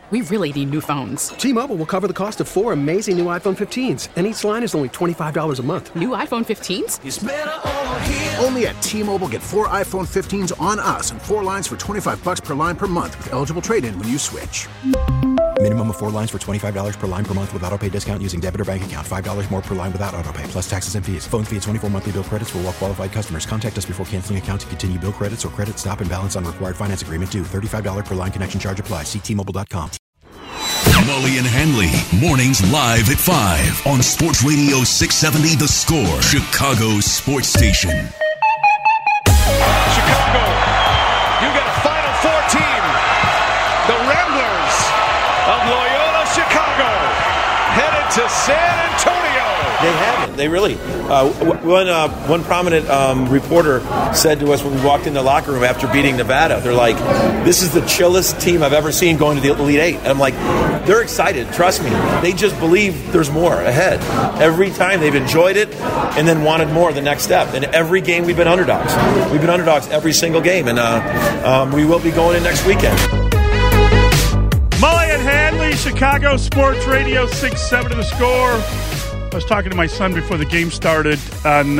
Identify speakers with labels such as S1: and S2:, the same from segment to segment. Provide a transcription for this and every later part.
S1: we really need new phones.
S2: T-Mobile will cover the cost of 4 amazing new iPhone 15s, and each line is only $25 a month.
S1: New iPhone 15s?
S3: It's better over here.
S4: Only at T-Mobile, get 4 iPhone 15s on us and 4 lines for $25 per line per month with eligible trade-in when you switch.
S5: Minimum of 4 lines for $25 per line per month with autopay discount using debit or bank account. $5 more per line without autopay, plus taxes and fees. Phone fee at 24 monthly bill credits for well-qualified customers. Contact us before canceling account to continue bill credits or credit stop and balance on required finance agreement due. $35 per line connection charge applies. See T-Mobile.com.
S6: Mully and Hanley, mornings live at 5 on Sports Radio 670 The Score, Chicago's sports station.
S7: Chicago, you got a Final Four team. The Ramblers of Loyola Chicago headed to San Antonio.
S8: They haven't. They really. One prominent reporter said to us when we walked in the locker room after beating Nevada, they're like, this is the chillest team I've ever seen going to the Elite Eight. And I'm like, they're excited. Trust me. They just believe there's more ahead. Every time they've enjoyed it and then wanted more the next step. And every game we've been underdogs. We've been underdogs every single game. And we will be going in next weekend.
S9: Mully and Hanley, Chicago Sports Radio 670 The Score. I was talking to my son before the game started on,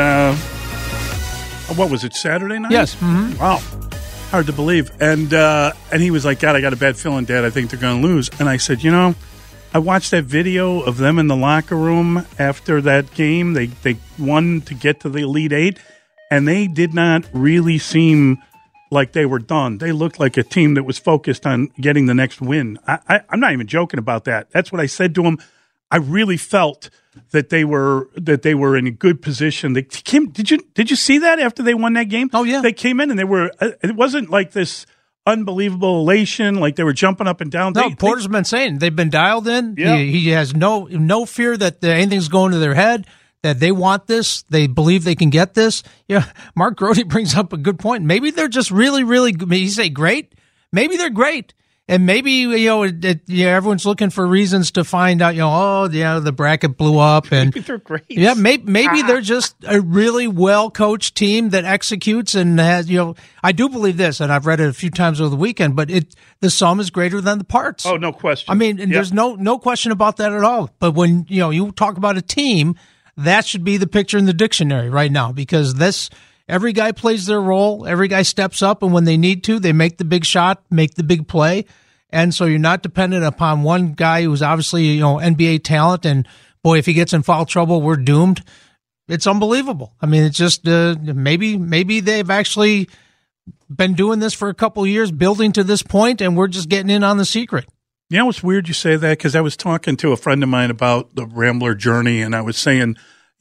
S9: what was it, Saturday night?
S10: Yes. Mm-hmm.
S9: Wow. Hard to believe. And he was like, God, I got a bad feeling, Dad. I think they're going to lose. And I said, I watched that video of them in the locker room after that game. They won to get to the Elite Eight, and they did not really seem like they were done. They looked like a team that was focused on getting the next win. I'm not even joking about that. That's what I said to him. I really felt that they were in a good position. Did you see that after they won that game?
S10: Oh yeah,
S9: they came in and they were. It wasn't like this unbelievable elation, like they were jumping up and down.
S10: No, Porter's been saying they've been dialed in.
S9: Yeah.
S10: He has no fear that anything's going to their head. That they want this, they believe they can get this. Yeah, Mark Grody brings up a good point. Maybe they're just really, really good. You say great, maybe they're great. And maybe, everyone's looking for reasons to find out, the bracket blew up. And
S9: maybe they're great.
S10: Yeah, maybe they're just a really well-coached team that executes and has, I do believe this, and I've read it a few times over the weekend, but the sum is greater than the parts.
S9: Oh, no question.
S10: I mean, and there's no question about that at all. But when, you talk about a team, that should be the picture in the dictionary right now, because every guy plays their role. Every guy steps up, and when they need to, they make the big shot, make the big play. And so you're not dependent upon one guy who's obviously, NBA talent. And boy, if he gets in foul trouble, we're doomed. It's unbelievable. I mean, it's just maybe they've actually been doing this for a couple of years, building to this point, and we're just getting in on the secret.
S9: You know, it's weird you say that, because I was talking to a friend of mine about the Rambler journey, and I was saying,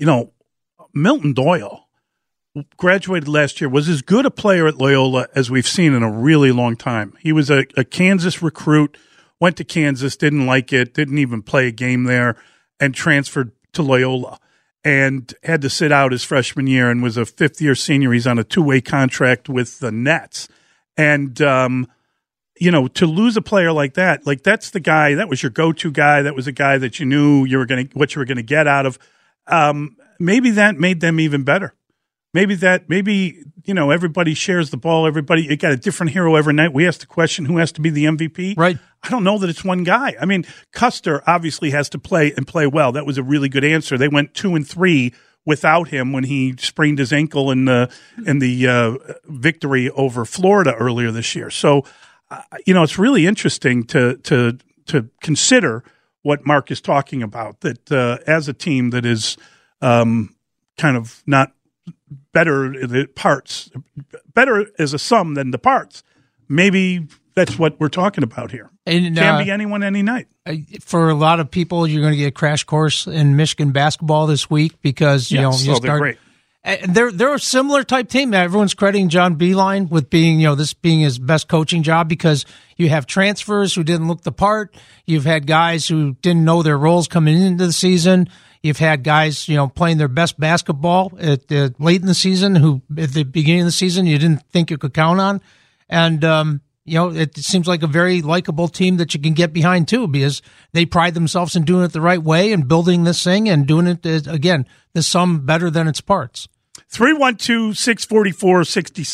S9: Milton Doyle graduated last year, was as good a player at Loyola as we've seen in a really long time. He was a Kansas recruit, went to Kansas, didn't like it, didn't even play a game there, and transferred to Loyola and had to sit out his freshman year and was a fifth-year senior. He's on a two-way contract with the Nets. And, to lose a player like that, that's the guy, that was your go-to guy, that was a guy that you knew what you were going to get out of. Maybe that made them even better. Maybe everybody shares the ball. You got a different hero every night. We ask the question, who has to be the MVP?
S10: Right.
S9: I don't know that it's one guy. I mean, Custer obviously has to play and play well. That was a really good answer. They went 2-3 without him when he sprained his ankle in the victory over Florida earlier this year. So, it's really interesting to consider what Mark is talking about, that as a team that is kind of not better the parts, better as a sum than the parts. Maybe that's what we're talking about here. And can be anyone any night.
S10: For a lot of people, you're going to get a crash course in Michigan basketball this week because
S9: they're great.
S10: They're a similar type team. Everyone's crediting John Beilein with being, this being his best coaching job, because you have transfers who didn't look the part. You've had guys who didn't know their roles coming into the season. You've had guys, playing their best basketball late in the season, who at the beginning of the season you didn't think you could count on. And, it seems like a very likable team that you can get behind too, because they pride themselves in doing it the right way and building this thing and doing it, again, the sum better than its parts.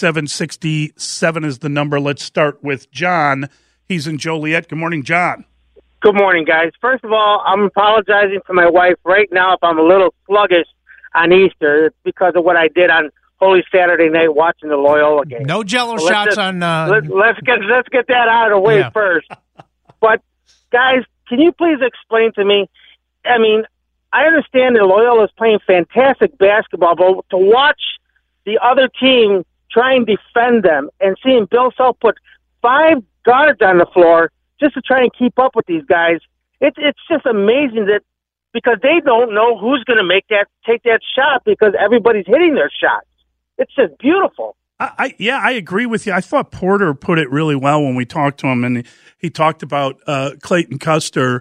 S9: 312-644-6767 is the number. Let's start with John. He's in Joliet. Good morning, John.
S3: Good morning, guys. First of all, I'm apologizing to my wife right now if I'm a little sluggish on Easter. It's because of what I did on Holy Saturday night watching the Loyola game.
S10: No Jello shots on.
S3: Let's get that out of the way first. But guys, can you please explain to me? I mean, I understand that Loyola is playing fantastic basketball, but to watch the other team try and defend them and seeing Bill Self put 5 guards on the floor just to try and keep up with these guys, it's just amazing that because they don't know who's going to take that shot because everybody's hitting their shots. It's just beautiful.
S9: I agree with you. I thought Porter put it really well when we talked to him, and he talked about Clayton Custer.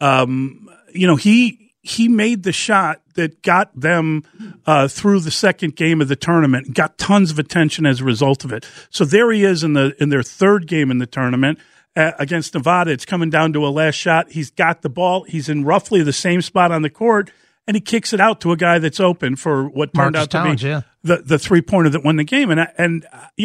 S9: He made the shot that got them through the second game of the tournament and got tons of attention as a result of it. So there he is in their third game in the tournament against Nevada. It's coming down to a last shot. He's got the ball. He's in roughly the same spot on the court, and he kicks it out to a guy that's open for what turned out to be the three-pointer that won the game. And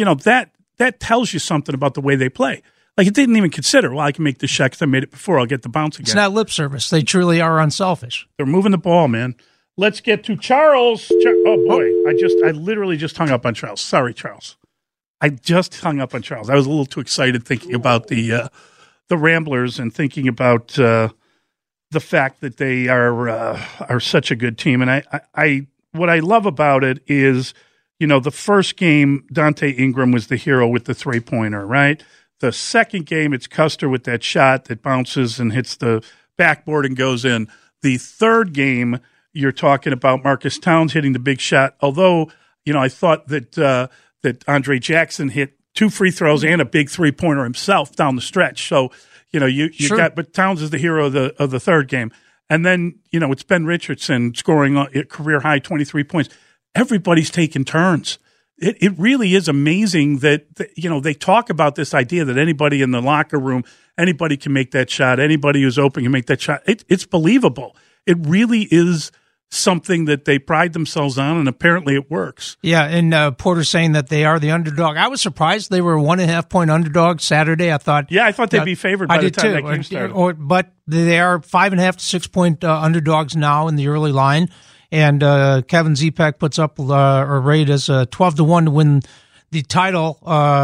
S9: that tells you something about the way they play. Like, it didn't even consider, well, I can make this shot because I made it before. I'll get the bounce again.
S10: It's not lip service. They truly are unselfish.
S9: They're moving the ball, man. Let's get to Charles. Oh, boy. I literally just hung up on Charles. Sorry, Charles. I just hung up on Charles. I was a little too excited thinking about the Ramblers and thinking about the fact that they are such a good team. And I what I love about it is, the first game, Dante Ingram was the hero with the three-pointer, right? The second game, it's Custer with that shot that bounces and hits the backboard and goes in. The third game, you're talking about Marcus Towns hitting the big shot. Although, I thought that Andre Jackson hit 2 free throws and a big three-pointer himself down the stretch. So, you
S10: sure.
S9: but Towns is the hero of the third game. And then, it's Ben Richardson scoring a career-high 23 points. Everybody's taking turns. It really is amazing that, they talk about this idea that anybody in the locker room, anybody can make that shot, anybody who's open can make that shot. It's believable. It really is something that they pride themselves on, and apparently it works.
S10: Yeah, and Porter saying that they are the underdog. I was surprised they were a 1.5-point underdog Saturday. I thought
S9: they'd be favored by the time that game started.
S10: But they are 5.5 to 6-point underdogs now in the early line. And Kevin Zepek puts up a rate as 12-1 to win the title.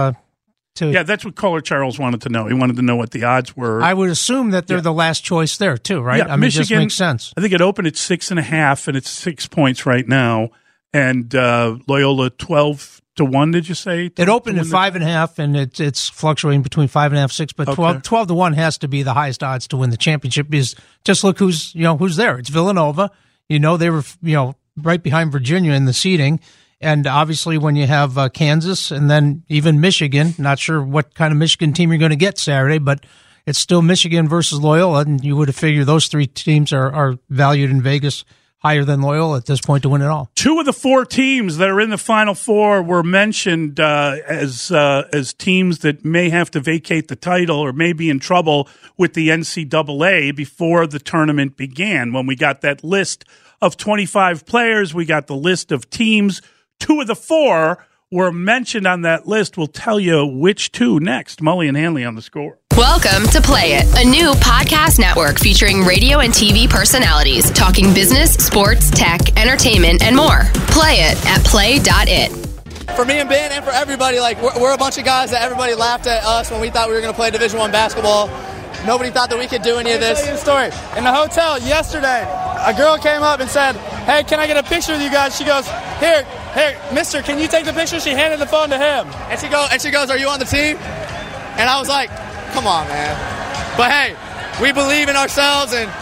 S9: That's what Caller Charles wanted to know. He wanted to know what the odds were.
S10: I would assume that they're the last choice there too, right?
S9: Yeah,
S10: Michigan,
S9: it just
S10: makes sense.
S9: I think it opened at 6.5, and it's 6 points right now. And Loyola 12-1. Did you say?
S10: It opened at 5.5, and it's fluctuating between 5.5, 6. But 12-1 has to be the highest odds to win the championship. Because just look who's there. It's Villanova. They were right behind Virginia in the seeding. And obviously when you have Kansas and then even Michigan, not sure what kind of Michigan team you're going to get Saturday, but it's still Michigan versus Loyola, and you would have figured those 3 teams are valued in Vegas higher than Loyola at this point to win it all. 2
S9: of the 4 teams that are in the Final Four were mentioned as teams that may have to vacate the title or may be in trouble with the NCAA before the tournament began. When we got that list of 25 players, we got the list of teams. 2 of the 4 were mentioned on that list. We'll tell you which 2 next. Mully and Hanley on The Score.
S11: Welcome to Play It, a new podcast network featuring radio and TV personalities talking business, sports, tech, entertainment, and more. Play it at play.it.
S12: For me and Ben and for everybody, we're a bunch of guys that everybody laughed at us when we thought we were going to play Division I basketball. Nobody thought that we could do any of this.
S13: I'll tell you a story. In the hotel yesterday, a girl came up and said, "Hey, can I get a picture with you guys?" She goes, Here, mister, can you take the picture?" She handed the phone to him.
S12: And she goes, "Are you on the team?" And I was like, come on, man. But hey, we believe in ourselves, and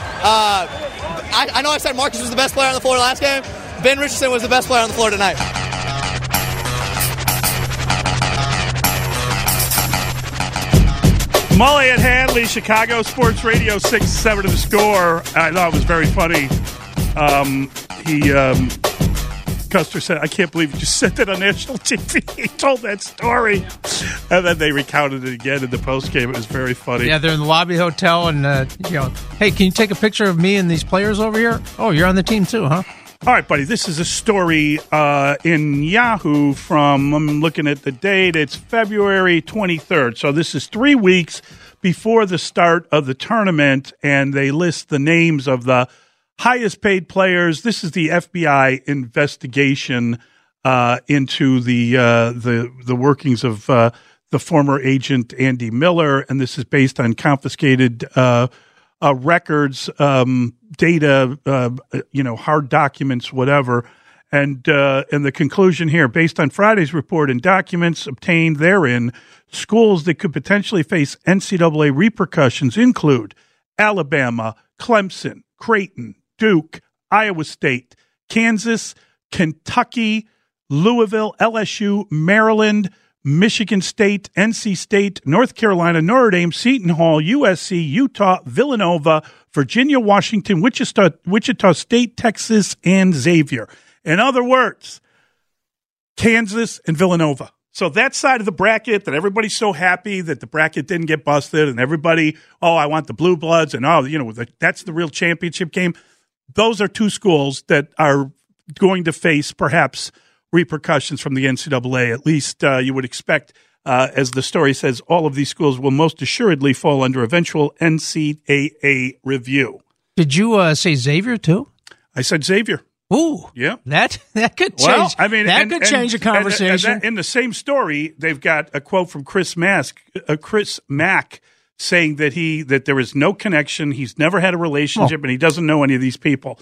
S12: I know I said Marcus was the best player on the floor last game. Ben Richardson was the best player on the floor tonight.
S9: Mully and Hanley, Chicago Sports Radio 6-7 to The Score. I thought it was very funny. Custer said, "I can't believe you just said that on national TV." He told that story, and then they recounted it again in the postgame. It was very funny.
S10: Yeah, they're in the lobby of the hotel, and hey, can you take a picture of me and these players over here? Oh, you're on the team too, huh?
S9: All right, buddy. This is a story in Yahoo from, I'm looking at the date, it's February 23rd. So this is 3 weeks before the start of the tournament, and they list the names of the highest paid players. This is the FBI investigation into the workings of the former agent Andy Miller, and this is based on confiscated records, data, hard documents, whatever. And the conclusion here, based on Friday's report and documents obtained therein, schools that could potentially face NCAA repercussions include Alabama, Clemson, Creighton, Duke, Iowa State, Kansas, Kentucky, Louisville, LSU, Maryland, Michigan State, NC State, North Carolina, Notre Dame, Seton Hall, USC, Utah, Villanova, Virginia, Washington, Wichita State, Texas, and Xavier. In other words, Kansas and Villanova. So that side of the bracket that everybody's so happy that the bracket didn't get busted and everybody, I want the Blue Bloods and, that's the real championship game. Those are two schools that are going to face perhaps repercussions from the NCAA. At least you would expect, as the story says, all of these schools will most assuredly fall under eventual NCAA review.
S10: Did you say Xavier too?
S9: I said Xavier.
S10: Ooh,
S9: yeah,
S10: that could change. That could change the conversation.
S9: In the same story, they've got a quote from Chris Mack, saying that there is no connection. He's never had a relationship, and he doesn't know any of these people.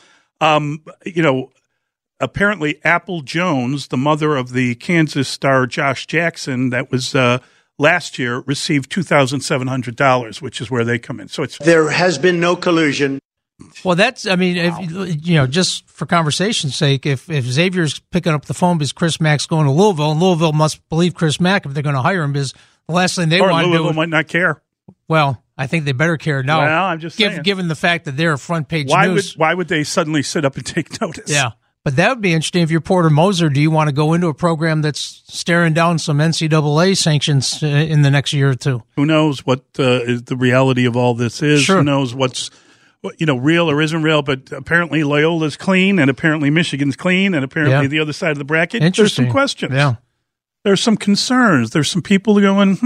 S9: Apparently, Apple Jones, the mother of the Kansas star Josh Jackson, that was last year, received $2,700, which is where they come in. So
S14: there has been no collusion.
S10: Well, if, just for conversation's sake, if Xavier's picking up the phone because Chris Mack's going to Louisville, and Louisville must believe Chris Mack if they're going to hire him, because the last thing they want to do.
S9: Louisville might not care.
S10: Well, I think they better care now.
S9: Well, I'm just saying.
S10: Given the fact that they're front page news.
S9: Why would they suddenly sit up and take notice?
S10: Yeah. But that would be interesting. If you're Porter Moser, do you want to go into a program that's staring down some NCAA sanctions in the next year or two?
S9: Who knows what is the reality of all this is?
S10: Sure.
S9: Who knows what's real or isn't real? But apparently Loyola's clean, and apparently Michigan's clean, and apparently the other side of the bracket. There's some questions.
S10: Yeah.
S9: There's some concerns. There's some people going,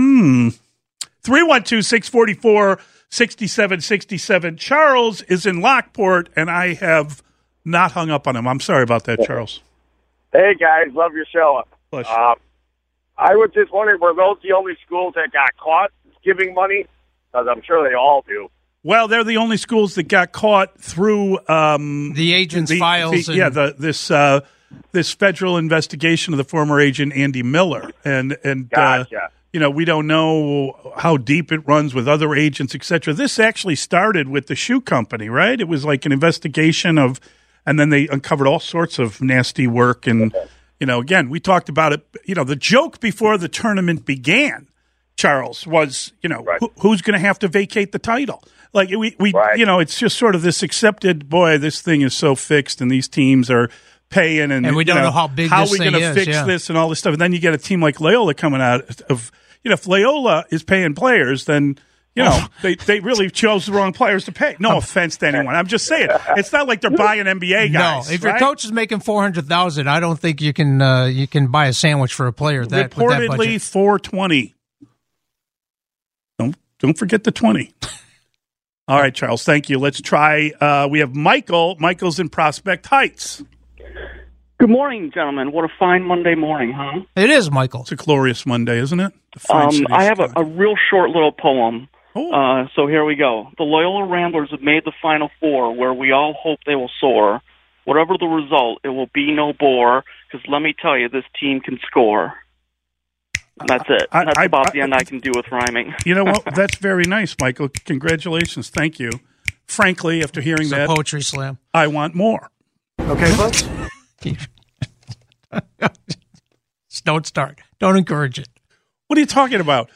S9: 312-644-6767. Charles is in Lockport, and I have not hung up on him. I'm sorry about that, Charles.
S15: Hey, guys. Love your show. I was just wondering, were those the only schools that got caught giving money? Because I'm sure they all do.
S9: Well, they're the only schools that got caught through
S10: the agent's files.
S9: This federal investigation of the former agent Andy Miller, and
S15: gotcha.
S9: We don't know how deep it runs with other agents, etc. This actually started with the shoe company, right? It was like an investigation of, and then they uncovered all sorts of nasty work. And again, we talked about it. The joke before the tournament began, Charles, was who's going to have to vacate the title. Like we it's just sort of this accepted. Boy, this thing is so fixed, and these teams are paying, and
S10: we don't know how big
S9: how
S10: this
S9: we
S10: thing
S9: going to
S10: is,
S9: fix this and all this stuff. And then you get a team like Loyola coming out of if Loyola is paying players, then they really chose the wrong players to pay. No offense to anyone, I'm just saying it's not like they're buying NBA guys.
S10: No, if your coach is making $400,000, I don't think you can buy a sandwich for a player.
S9: Reportedly $420. Don't forget the 20. All right, Charles, thank you. Let's try. We have Michael. Michael's in Prospect Heights.
S16: Good morning, gentlemen. What a fine Monday morning, huh?
S10: It is, Michael.
S9: It's a glorious Monday, isn't it?
S16: I have a real short little poem. So here we go. The Loyola Ramblers have made the Final Four, where we all hope they will soar. Whatever the result, it will be no bore, because let me tell you, this team can score. That's it. That's about the end I can do with rhyming.
S9: You know what? That's very nice, Michael. Congratulations. Thank you. Frankly, after hearing that,
S10: poetry slam,
S9: I want more.
S14: Okay, folks?
S10: Don't start. Don't encourage it.
S9: What are you talking about?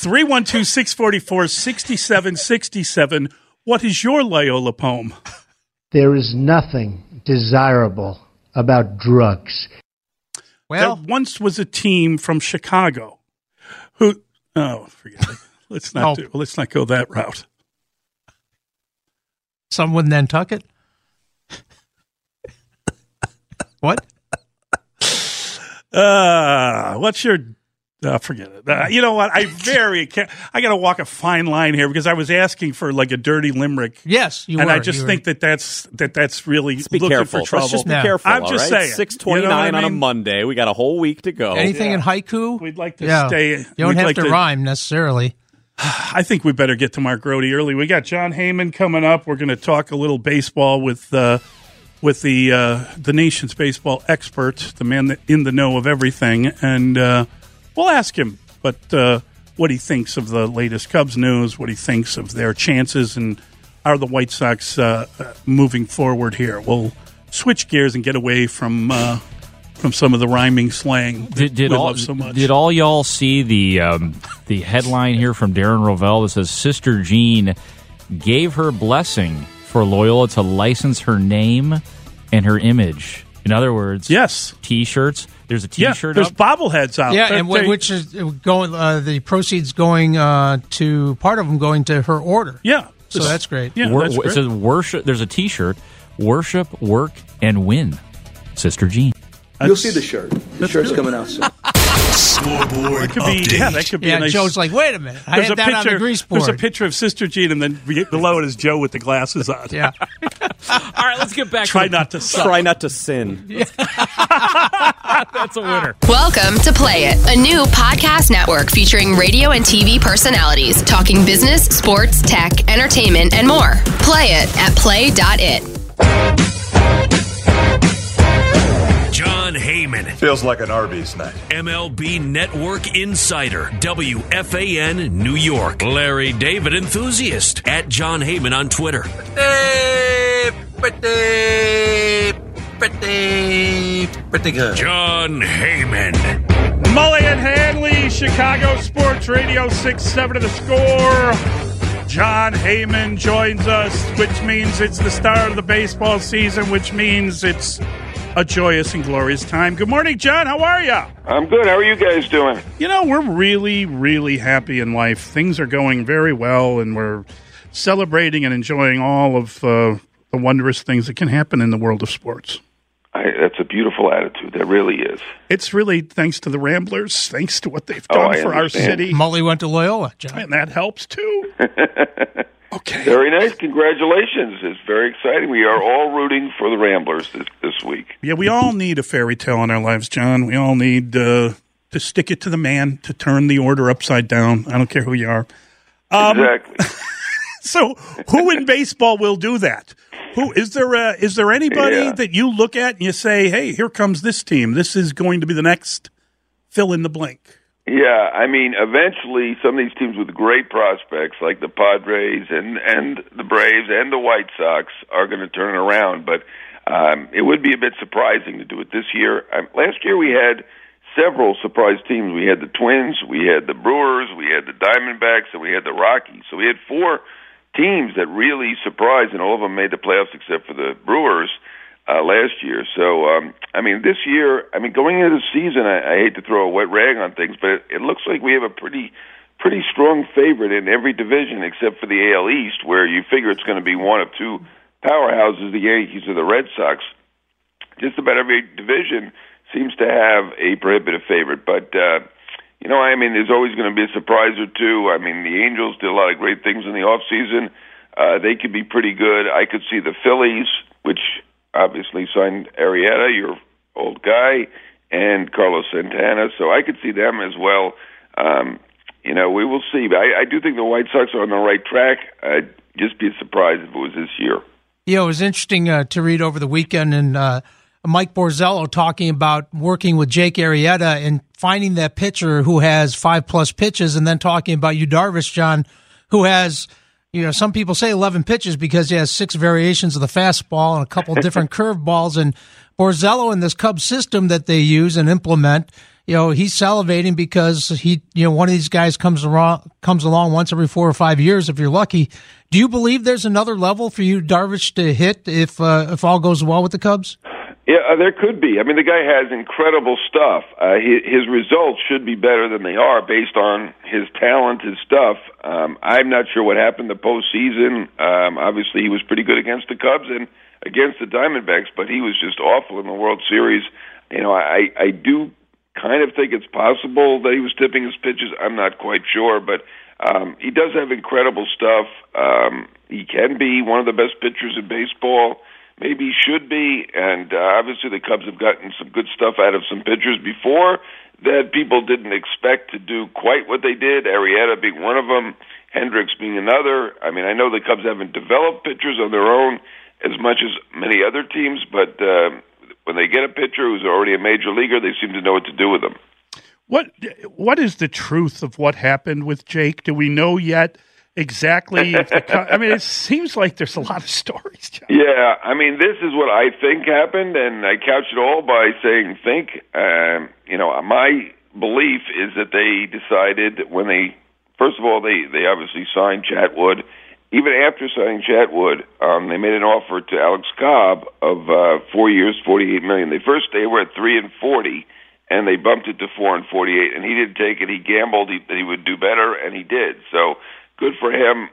S9: 312-644-6767. What is your Loyola poem?
S17: There is nothing desirable about drugs.
S9: Well, there once was a team from Chicago who. Oh, forget it. Let's not go that route.
S10: Some would Nantucket. What?
S9: What's your Forget it. You know what? I got to walk a fine line here because I was asking for like a dirty limerick.
S10: Yes, you
S9: and
S10: were.
S9: I just think that's really
S18: Let's be
S9: looking
S18: careful.
S9: for trouble.
S18: Let's just be careful.
S9: I'm just saying.
S18: 6:29 on a Monday. We got a whole week to go.
S10: Anything in haiku?
S9: We'd like to stay.
S10: You don't have to rhyme necessarily.
S9: I think we better get to Mark Grody early. We got John Heyman coming up. We're going to talk a little baseball with the nation's baseball expert, the man in the know of everything, and we'll ask him what he thinks of the latest Cubs news, what he thinks of their chances, and are the White Sox moving forward here. We'll switch gears and get away from some of the rhyming slang we love so much.
S19: Did all y'all see the headline here from Darren Rovell that says Sister Jean gave her blessing for Loyola to license her name and her image? In other words,
S9: yes,
S19: T-shirts. There's a T-shirt.
S9: There's bobbleheads out.
S10: Yeah, and which is going. The proceeds going to part of them going to her order.
S9: Yeah,
S10: so that's great.
S9: Yeah, that's great.
S19: It says worship. There's a T-shirt. Worship, work, and win. Sister Jean.
S20: You'll see the shirt. The shirt's coming out soon.
S6: Scoreboard update.
S9: Yeah, that could be a nice...
S10: Joe's like, wait a minute. I had that on the grease board.
S9: There's a picture of Sister Jean, and then below it is Joe with the glasses on.
S10: Yeah.
S19: All right, let's get back
S9: Try not to suck.
S18: Try not to sin.
S19: That's a winner.
S11: Welcome to Play It, a new podcast network featuring radio and TV personalities talking business, sports, tech, entertainment, and more. Play it at play.it.
S6: John Heyman.
S21: Feels like an Arby's night.
S6: MLB Network Insider. WFAN New York. Larry David Enthusiast. At John Heyman on Twitter.
S21: Pretty good.
S6: John Heyman.
S9: Mully and Hanley, Chicago Sports Radio 6-7 to the score. John Heyman joins us, which means it's the start of the baseball season, which means it's a joyous and glorious time. Good morning, John. How are you?
S22: I'm good. How are you guys doing?
S9: You know, we're really, really happy in life. Things are going very well, and we're celebrating and enjoying all of the wondrous things that can happen in the world of sports.
S22: That's a beautiful attitude. That really is.
S9: It's really thanks to the Ramblers, thanks to what they've done for our city.
S10: Mully went to Loyola, John.
S9: And that helps, too. Okay.
S22: Very nice. Congratulations. It's very exciting. We are all rooting for the Ramblers this week.
S9: Yeah, we all need a fairy tale in our lives, John. We all need to stick it to the man, to turn the order upside down. I don't care who you are.
S22: Exactly.
S9: So who in baseball will do that? Is there anybody that you look at and you say, hey, here comes this team. This is going to be the next fill in the blank?
S22: Yeah, I mean, eventually some of these teams with great prospects like the Padres and the Braves and the White Sox are going to turn it around. But it would be a bit surprising to do it this year. Last year we had several surprise teams. We had the Twins, we had the Brewers, we had the Diamondbacks, and we had the Rockies. So we had four teams that really surprised, and all of them made the playoffs except for the Brewers last year. So, I mean, this year, going into the season, I hate to throw a wet rag on things, but it looks like we have a pretty strong favorite in every division except for the AL East, where you figure it's going to be one of two powerhouses, the Yankees or the Red Sox. Just about every division seems to have a prohibitive favorite, but there's always going to be a surprise or two. I mean, the Angels did a lot of great things in the offseason. They could be pretty good. I could see the Phillies, which obviously signed Arrieta, your old guy, and Carlos Santana. So I could see them as well. We will see. But I do think the White Sox are on the right track. I'd just be surprised if it was this year.
S10: Yeah, it was interesting to read over the weekend, and Mike Borzello talking about working with Jake Arrieta and finding that pitcher who has 5+ pitches, and then talking about Yu Darvish, John, who has, some people say 11 pitches because he has 6 variations of the fastball and a couple different curveballs. And Borzello in this Cubs system that they use and implement, he's salivating because one of these guys comes along once every 4 or 5 years if you're lucky. Do you believe there's another level for Yu Darvish to hit if all goes well with the Cubs?
S22: Yeah, there could be. I mean, the guy has incredible stuff. His results should be better than they are based on his talent, his stuff. I'm not sure what happened the postseason. Obviously, he was pretty good against the Cubs and against the Diamondbacks, but he was just awful in the World Series. I do kind of think it's possible that he was tipping his pitches. I'm not quite sure, but he does have incredible stuff. He can be one of the best pitchers in baseball. Maybe he should be, and obviously the Cubs have gotten some good stuff out of some pitchers before that people didn't expect to do quite what they did, Arrieta being one of them, Hendricks being another. I mean, I know the Cubs haven't developed pitchers on their own as much as many other teams, but when they get a pitcher who's already a major leaguer, they seem to know what to do with them.
S9: What is the truth of what happened with Jake? Do we know yet exactly? I mean, it seems like there's a lot of stories, John.
S22: Yeah, I mean, this is what I think happened, and I couch it all by saying think. My belief is that they decided when they, first of all, they obviously signed Chatwood. Even after signing Chatwood, they made an offer to Alex Cobb of 4 years, $48 million. They were at 3 and 40, and they bumped it to 4 and 48. And he didn't take it. He gambled that he would do better, and he did. So good for him.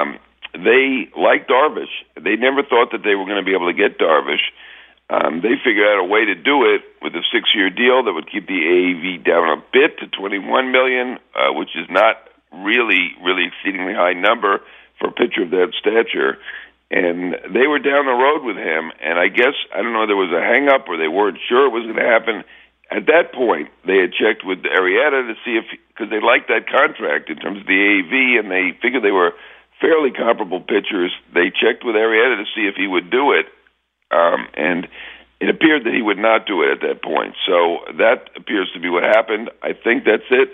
S22: They liked Darvish. They never thought that they were going to be able to get Darvish. They figured out a way to do it with a 6-year deal that would keep the AAV down a bit to $21 million, which is not really exceedingly high number for a pitcher of that stature. And they were down the road with him, and I guess, I don't know, there was a hang-up or they weren't sure it was going to happen. At that point, they had checked with Arrieta to see if, because they liked that contract in terms of the AAV, and they figured they were fairly comparable pitchers. They checked with Arrieta to see if he would do it, and it appeared that he would not do it at that point. So that appears to be what happened. I think that's it.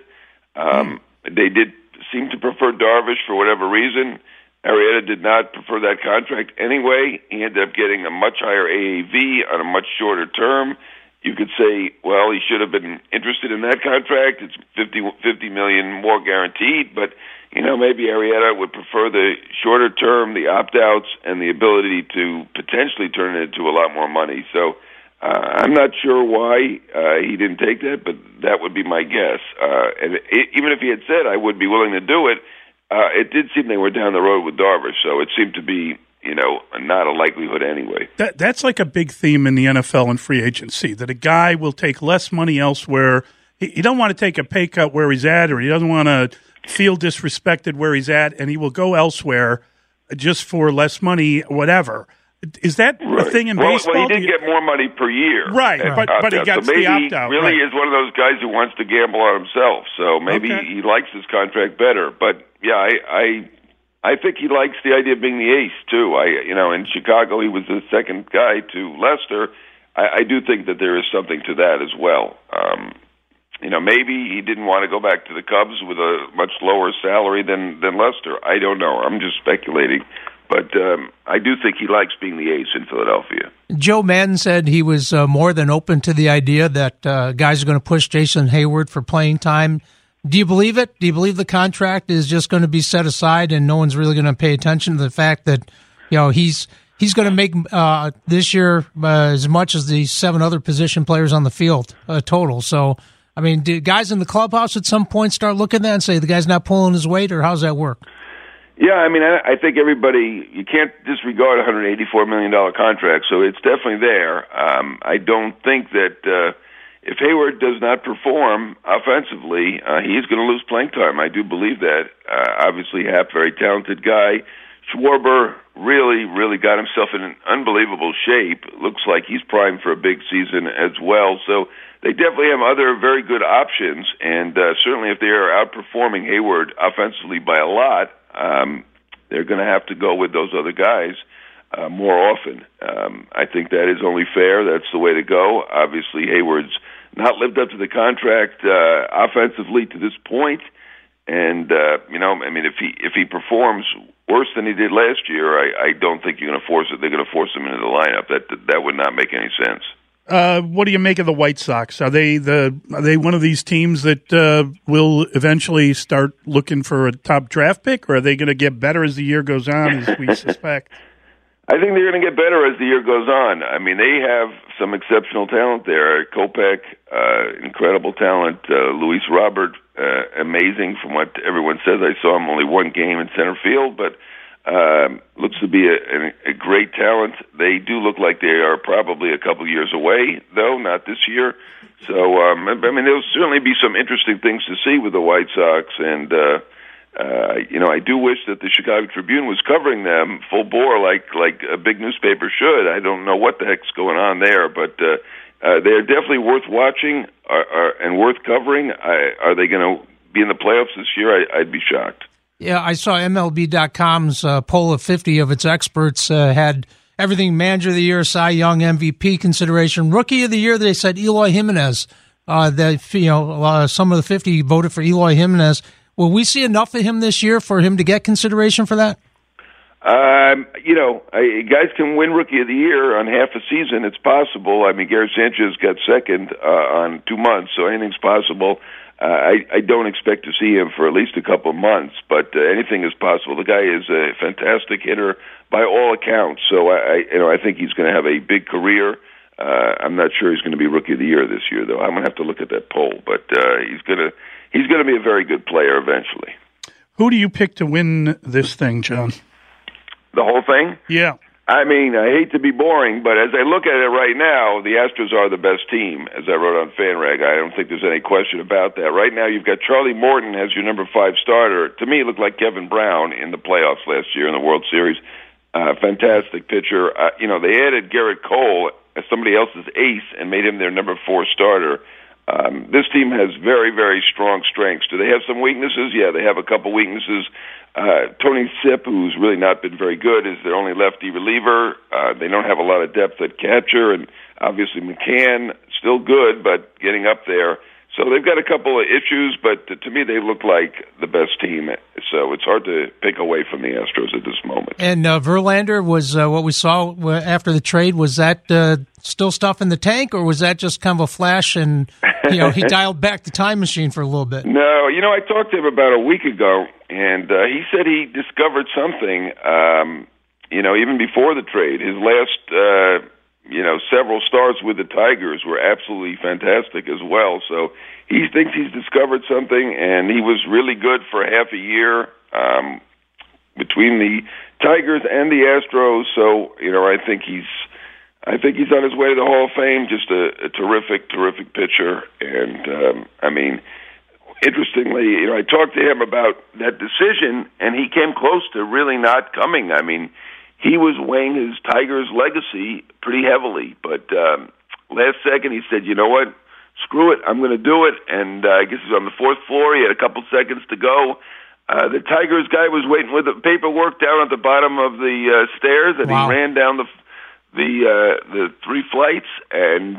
S22: They did seem to prefer Darvish for whatever reason. Arrieta did not prefer that contract anyway. He ended up getting a much higher AAV on a much shorter term. You could say, well, he should have been interested in that contract. It's $50 million more guaranteed, but maybe Arrieta would prefer the shorter term, the opt-outs, and the ability to potentially turn it into a lot more money. So I'm not sure why he didn't take that, but that would be my guess. And even if he had said I would be willing to do it, it did seem they were down the road with Darvish, so it seemed to be not a likelihood anyway.
S9: That's like a big theme in the NFL and free agency, that a guy will take less money elsewhere. He don't want to take a pay cut where he's at, or he doesn't want to feel disrespected where he's at, and he will go elsewhere just for less money, whatever. Is that a thing in baseball?
S22: Well, he did get more money per year.
S9: Right, but he got the opt-out.
S22: Maybe he really is one of those guys who wants to gamble on himself, so maybe he likes his contract better. But, yeah, I think he likes the idea of being the ace, too. In Chicago, he was the second guy to Lester. I do think that there is something to that as well. Maybe he didn't want to go back to the Cubs with a much lower salary than Lester. I don't know. I'm just speculating. But I do think he likes being the ace in Philadelphia.
S10: Joe Madden said he was more than open to the idea that guys are going to push Jason Hayward for playing time. Do you believe it? Do you believe the contract is just going to be set aside and no one's really going to pay attention to the fact that he's going to make this year as much as the 7 other position players on the field total? So, I mean, do guys in the clubhouse at some point start looking at that and say the guy's not pulling his weight, or how's that work?
S22: Yeah, I mean, I think you can't disregard a $184 million contract, so it's definitely there. I don't think that if Hayward does not perform offensively, he's going to lose playing time. I do believe that. Obviously, Happ, very talented guy. Schwarber really got himself in an unbelievable shape. Looks like he's primed for a big season as well. So they definitely have other very good options, and certainly if they are outperforming Hayward offensively by a lot, they're going to have to go with those other guys more often. I think that is only fair. That's the way to go. Obviously, Hayward's not lived up to the contract offensively to this point, and if he performs worse than he did last year, I don't think you're going to force it. They're going to force him into the lineup. That would not make any sense.
S9: What do you make of the White Sox? Are they one of these teams that will eventually start looking for a top draft pick, or are they going to get better as the year goes on, as we suspect?
S22: I think they're going to get better as the year goes on. I mean, they have some exceptional talent there. Kopech, incredible talent. Luis Robert, amazing from what everyone says. I saw him only one game in center field, but looks to be a great talent. They do look like they are probably a couple years away, though, not this year. So, I mean, there'll certainly be some interesting things to see with the White Sox, and I do wish that the Chicago Tribune was covering them full bore like a big newspaper should. I don't know what the heck's going on there, but they're definitely worth watching and worth covering. Are they going to be in the playoffs this year? I'd be shocked.
S10: Yeah, I saw MLB.com's poll of 50 of its experts had everything: Manager of the Year, Cy Young, MVP consideration, Rookie of the Year. They said Eloy Jimenez. Some of the 50 voted for Eloy Jimenez. Will we see enough of him this year for him to get consideration for that?
S22: Guys can win Rookie of the Year on half a season. It's possible. I mean, Gary Sanchez got second on 2 months, so anything's possible. I don't expect to see him for at least a couple of months, but anything is possible. The guy is a fantastic hitter by all accounts, so I think he's going to have a big career. I'm not sure he's going to be Rookie of the Year this year, though. I'm going to have to look at that poll, but he's going to be a very good player eventually.
S9: Who do you pick to win this thing, John?
S22: The whole thing?
S9: Yeah.
S22: I mean, I hate to be boring, but as I look at it right now, the Astros are the best team, as I wrote on FanRag. I don't think there's any question about that. Right now, you've got Charlie Morton as your number 5 starter. To me, he looked like Kevin Brown in the playoffs last year in the World Series. Fantastic pitcher. They added Garrett Cole as somebody else's ace and made him their number 4 starter. This team has very, very strong strengths. Do they have some weaknesses? Yeah, they have a couple weaknesses. Tony Sipp, who's really not been very good, is their only lefty reliever. They don't have a lot of depth at catcher, and obviously McCann, still good, but getting up there. So they've got a couple of issues, but to me they look like the best team. So it's hard to pick away from the Astros at this moment.
S10: And Verlander was what we saw after the trade. Was that still stuff in the tank, or was that just kind of a flash and he dialed back the time machine for a little bit?
S22: No, I talked to him about a week ago, and he said he discovered something, even before the trade. His last several starts with the Tigers were absolutely fantastic as well. So he thinks he's discovered something, and he was really good for half a year between the Tigers and the Astros. So I think he's on his way to the Hall of Fame. Just a terrific pitcher, and interestingly, I talked to him about that decision, and he came close to really not coming. I mean, he was weighing his Tigers legacy pretty heavily, but last second he said, "You know what? Screw it. I'm going to do it." And I guess he was on the 4th floor. He had a couple seconds to go. The Tigers guy was waiting with the paperwork down at the bottom of the stairs, and
S10: Wow.
S22: he ran down the 3 flights and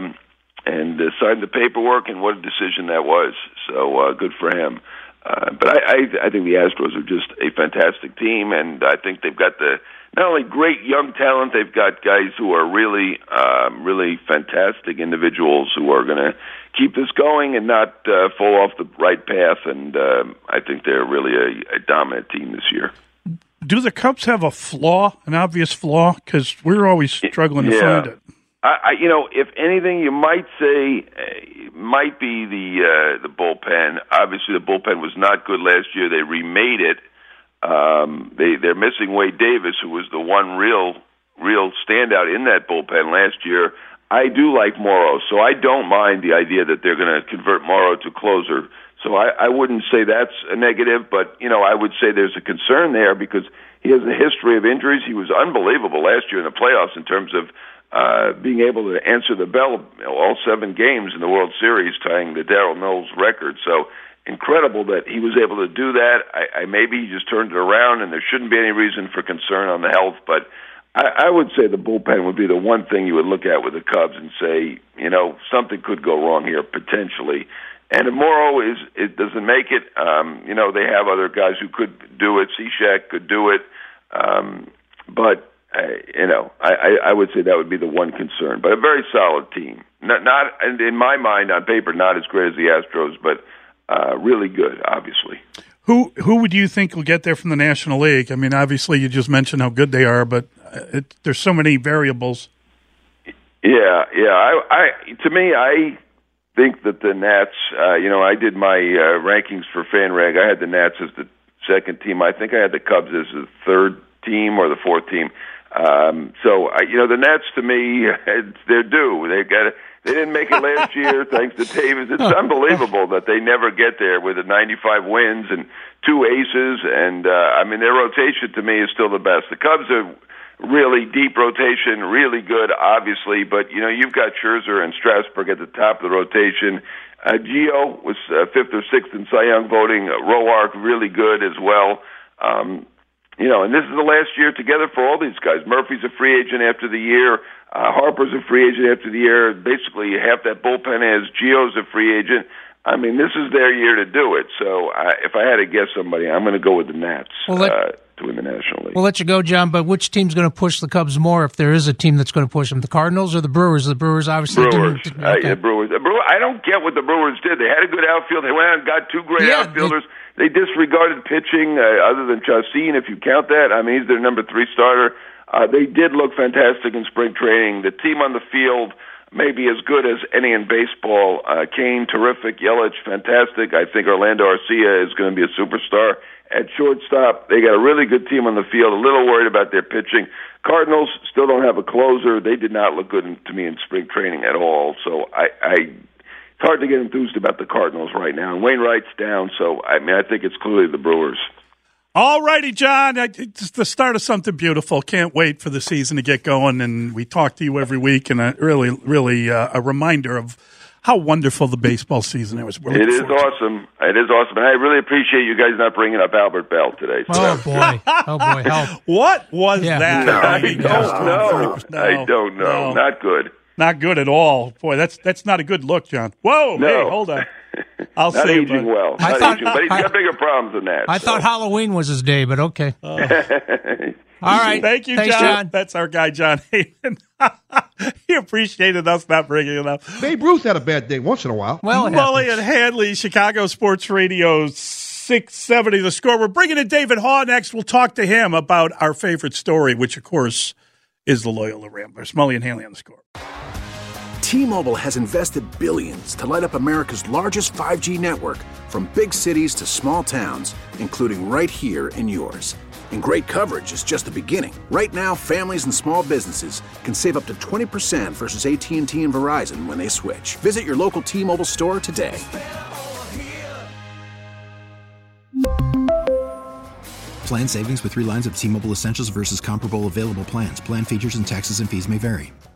S22: signed the paperwork. And what a decision that was! So good for him. But I think the Astros are just a fantastic team, and I think they've got not only great young talent, they've got guys who are really, really fantastic individuals who are going to keep this going and not fall off the right path. And I think they're really a dominant team this year.
S9: Do the Cubs have a flaw, an obvious flaw? Because we're always struggling to find it.
S22: If anything, you might say might be the bullpen. Obviously, the bullpen was not good last year. They remade it. They're missing Wade Davis, who was the one real standout in that bullpen last year. I do like Morrow, so I don't mind the idea that they're going to convert Morrow to closer. So I wouldn't say that's a negative, but I would say there's a concern there because he has a history of injuries. He was unbelievable last year in the playoffs in terms of being able to answer the bell all 7 games in the World Series, tying the Darryl Knowles record. So incredible that he was able to do that. Maybe he just turned it around, and there shouldn't be any reason for concern on the health. But I would say the bullpen would be the one thing you would look at with the Cubs and say, something could go wrong here potentially. And if Morrow doesn't make it, they have other guys who could do it. Cishek could do it, but. I would say that would be the one concern, but a very solid team. Not in my mind, on paper, not as great as the Astros, but really good, obviously.
S9: Who would you think will get there from the National League? I mean, obviously, you just mentioned how good they are, but there's so many variables.
S22: Yeah. To me, I think that the Nats. I did my rankings for FanRag. I had the Nats as the second team. I think I had the Cubs as the third team or the fourth team. The Nets, to me, they're due. They didn't make it last year, thanks to Davis. It's unbelievable that they never get there with the 95 wins and 2 aces. And, their rotation, to me, is still the best. The Cubs are really deep rotation, really good, obviously. But, you've got Scherzer and Strasburg at the top of the rotation. Gio was 5th or 6th in Cy Young voting. Roark, really good as well. And this is the last year together for all these guys. Murphy's a free agent after the year. Harper's a free agent after the year. Basically, half that bullpen is. Gio's a free agent. This is their year to do it. So if I had to guess somebody, I'm going to go with the Nats to win the National League.
S10: We'll let you go, John, but which team's going to push the Cubs more if there is a team that's going to push them? The Cardinals or the Brewers? The Brewers obviously
S22: Brewers.
S10: Okay.
S22: Brewers. I don't get what the Brewers did. They had a good outfield. They went out and got 2 great outfielders. They disregarded pitching, other than Chacin, if you count that. He's their number 3 starter. They did look fantastic in spring training. The team on the field may be as good as any in baseball. Kane, terrific. Yelich, fantastic. I think Orlando Arcia is going to be a superstar. At shortstop, they got a really good team on the field. A little worried about their pitching. Cardinals still don't have a closer. They did not look good to me in spring training at all. So it's hard to get enthused about the Cardinals right now. And Wainwright's down, so I think it's clearly the Brewers.
S9: All righty, John. It's the start of something beautiful. Can't wait for the season to get going. And we talk to you every week, and really a reminder of how wonderful the baseball season is.
S22: It is awesome. It is awesome. And I really appreciate you guys not bringing up Albert Bell today.
S10: So oh boy, help.
S9: What was that?
S22: No, I don't know.
S9: No.
S22: Not good.
S9: Not good at all. Boy, that's not a good look, John. Whoa,
S22: no.
S9: Hey, hold on. I'll
S22: not
S9: see.
S22: Aging well. But he's got bigger problems than that.
S10: I thought Halloween was his day, but okay. All right.
S9: Thank you,
S10: Thanks,
S9: John. That's our guy, John Heyman. He appreciated us not bringing it up.
S1: Babe Ruth had a bad day once in a while.
S10: Well,
S9: Mully and Hanley, Chicago Sports Radio 670 The Score. We're bringing in David Haugh next. We'll talk to him about our favorite story, which, of course, is the Loyola Ramblers. Mully and Hanley on The Score.
S4: T-Mobile has invested billions to light up America's largest 5G network, from big cities to small towns, including right here in yours. And great coverage is just the beginning. Right now, families and small businesses can save up to 20% versus AT&T and Verizon when they switch. Visit your local T-Mobile store today.
S5: Plan savings with 3 lines of T-Mobile Essentials versus comparable available plans. Plan features and taxes and fees may vary.